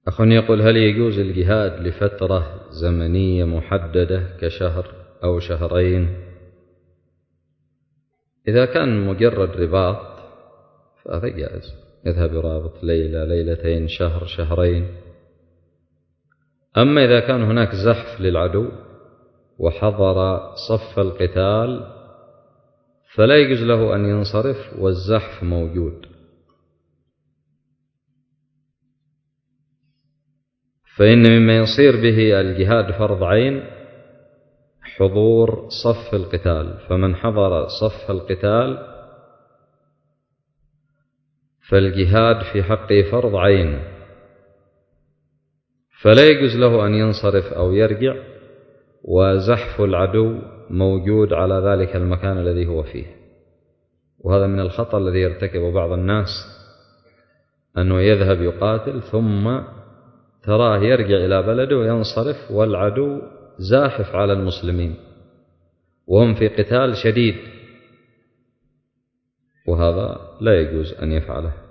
أخ يقول: هل يجوز الجهاد لفترة زمنية محددة كشهر أو شهرين؟ إذا كان مجرد رباط فهذا جائز، يذهب يرابط ليلة ليلتين شهر شهرين. أما إذا كان هناك زحف للعدو وحضر صف القتال فلا يجوز له أن ينصرف والزحف موجود، فإن مما يصير به الجهاد فرض عين حضور صف القتال، فمن حضر صف القتال فالجهاد في حقه فرض عين، فلا يجوز له أن ينصرف أو يرجع وزحف العدو موجود على ذلك المكان الذي هو فيه. وهذا من الخطأ الذي يرتكبه بعض الناس، أنه يذهب يقاتل ثم تراه يرجع إلى بلده وينصرف والعدو زاحف على المسلمين وهم في قتال شديد، وهذا لا يجوز أن يفعله.